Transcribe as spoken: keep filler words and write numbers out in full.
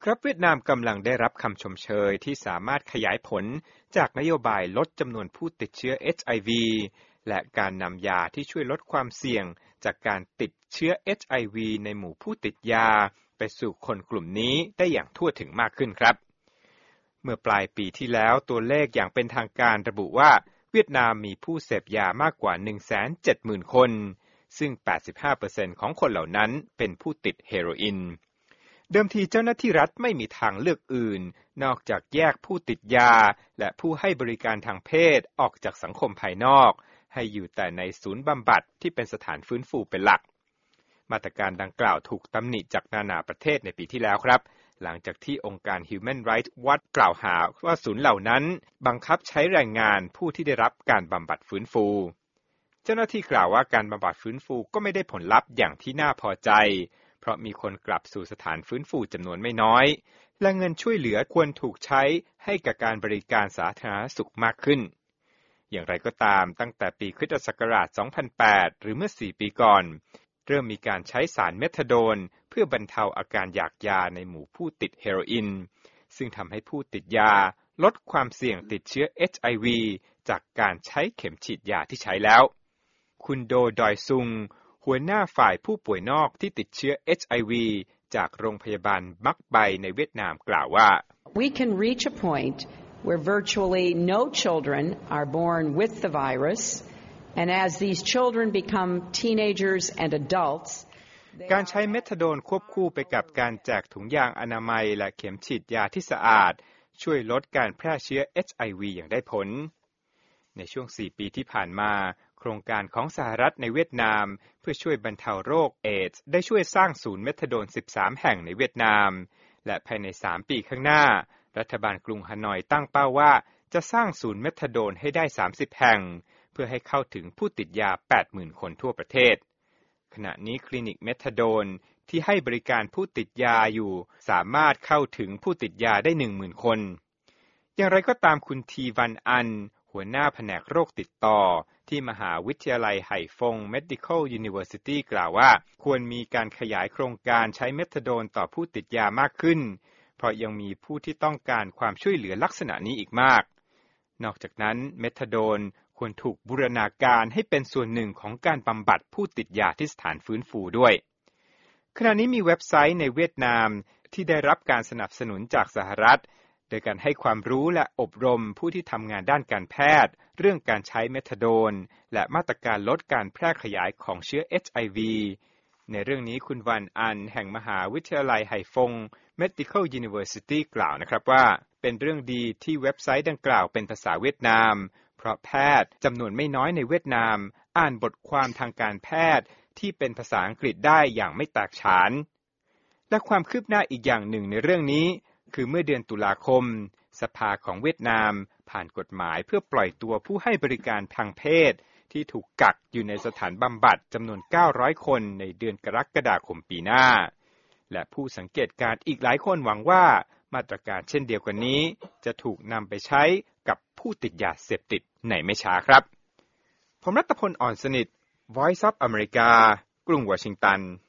ครับเวียดนามกำลังได้รับคำชมเชยที่สามารถขยายผลจากนโยบายลดจำนวนผู้ติดเชื้อ เอช ไอ วี และการนำยาที่ช่วยลดความเสี่ยงจากการติดเชื้อ เอช ไอ วี ในหมู่ผู้ติดยาไปสู่คนกลุ่มนี้ได้อย่างทั่วถึงมากขึ้นครับเมื่อปลายปีที่แล้วตัวเลขอย่างเป็นทางการระบุว่าเวียดนามมีผู้เสพยามากกว่า หนึ่งแสนเจ็ดหมื่น คนซึ่ง แปดสิบห้าเปอร์เซ็นต์ ของคนเหล่านั้นเป็นผู้ติดเฮโรอีนเดิมทีเจ้าหน้าที่รัฐไม่มีทางเลือกอื่นนอกจากแยกผู้ติดยาและผู้ให้บริการทางเพศออกจากสังคมภายนอกให้อยู่แต่ในศูนย์บำบัดที่เป็นสถานฟื้นฟูเป็นหลักมาตรการดังกล่าวถูกตำหนิจากนานาประเทศในปีที่แล้วครับหลังจากที่องค์การ Human Rights Watch กล่าวหาว่าศูนย์เหล่านั้นบังคับใช้แรงงานผู้ที่ได้รับการบำบัดฟื้นฟูเจ้าหน้าที่กล่าวว่าการบำบัดฟื้นฟูก็ไม่ได้ผลลัพธ์อย่างที่น่าพอใจเพราะมีคนกลับสู่สถานฟื้นฟูจำนวนไม่น้อยและเงินช่วยเหลือควรถูกใช้ให้กับการบริการสาธารณสุขมากขึ้นอย่างไรก็ตามตั้งแต่ปีคริสตศักราช สองพันแปด หรือเมื่อ สี่ ปีก่อนเริ่มมีการใช้สารเมทาโดนเพื่อบรรเทาอาการอยากยาในหมู่ผู้ติดเฮโรอีนซึ่งทำให้ผู้ติดยาลดความเสี่ยงติดเชื้อ เอช ไอ วี จากการใช้เข็มฉีดยาที่ใช้แล้วคุณโดดอยซุงหัวหน้าฝ่ายผู้ป่วยนอกที่ติดเชื้อ เอช ไอ วี จากโรงพยาบาลมักไบในเวียดนามกล่าวว่า We can reach a point where virtually no children are born with the virus and as these children become teenagers and adults การใช้เมทาโดนควบคู่ไปกับการแจกถุงยางอนามัยและเข็มฉีดยาที่สะอาดช่วยลดการแพร่เชื้อ เอช ไอ วี อย่างได้ผลในช่วงสี่ปีที่ผ่านมาโครงการของสหรัฐในเวียดนามเพื่อช่วยบรรเทาโรคเอดส์ได้ช่วยสร้างศูนย์เมทาโดนสิบสามแห่งในเวียดนามและภายในสามปีข้างหน้ารัฐบาลกรุงฮานอยตั้งเป้าว่าจะสร้างศูนย์เมทาโดนให้ได้สามสิบแห่งเพื่อให้เข้าถึงผู้ติดยา แปดหมื่น คนทั่วประเทศขณะนี้คลินิกเมทาโดนที่ให้บริการผู้ติดยาอยู่สามารถเข้าถึงผู้ติดยาได้ หนึ่งหมื่น คนอย่างไรก็ตามคุณทีวันอันหัวหน้าแผนกโรคติดต่อที่มหาวิทยาลัยไหฟง Medical University กล่าวว่าควรมีการขยายโครงการใช้เมทาโดนต่อผู้ติดยามากขึ้นเพราะยังมีผู้ที่ต้องการความช่วยเหลือลักษณะนี้อีกมากนอกจากนั้นเมทาโดนควรถูกบูรณาการให้เป็นส่วนหนึ่งของการบำบัดผู้ติดยาที่สถานฟื้นฟูด้วยขณะนี้มีเว็บไซต์ในเวียดนามที่ได้รับการสนับสนุนจากสหรัฐโดยการให้ความรู้และอบรมผู้ที่ทำงานด้านการแพทย์เรื่องการใช้เมทาโดนและมาตรการลดการแพร่ขยายของเชื้อ เอช ไอ วี ในเรื่องนี้คุณวันอันแห่งมหาวิทยาลัยไหฟง Medical University กล่าวนะครับว่าเป็นเรื่องดีที่เว็บไซต์ดังกล่าวเป็นภาษาเวียดนามเพราะแพทย์จำนวนไม่น้อยในเวียดนามอ่านบทความทางการแพทย์ที่เป็นภาษาอังกฤษได้อย่างไม่แตกฉานและความคืบหน้าอีกอย่างหนึ่งในเรื่องนี้คือเมื่อเดือนตุลาคมสภาของเวียดนามผ่านกฎหมายเพื่อปล่อยตัวผู้ให้บริการทางเพศที่ถูกกักอยู่ในสถานบำบัดจำนวนเก้าร้อยคนในเดือนกรกฎาคมปีหน้าและผู้สังเกตการณ์อีกหลายคนหวังว่ามาตรการเช่นเดียวกันนี้จะถูกนำไปใช้กับผู้ติดยาเสพติดในไม่ช้าครับผมรัตพล อ่อนสนิท Voice of America กรุงวอชิงตัน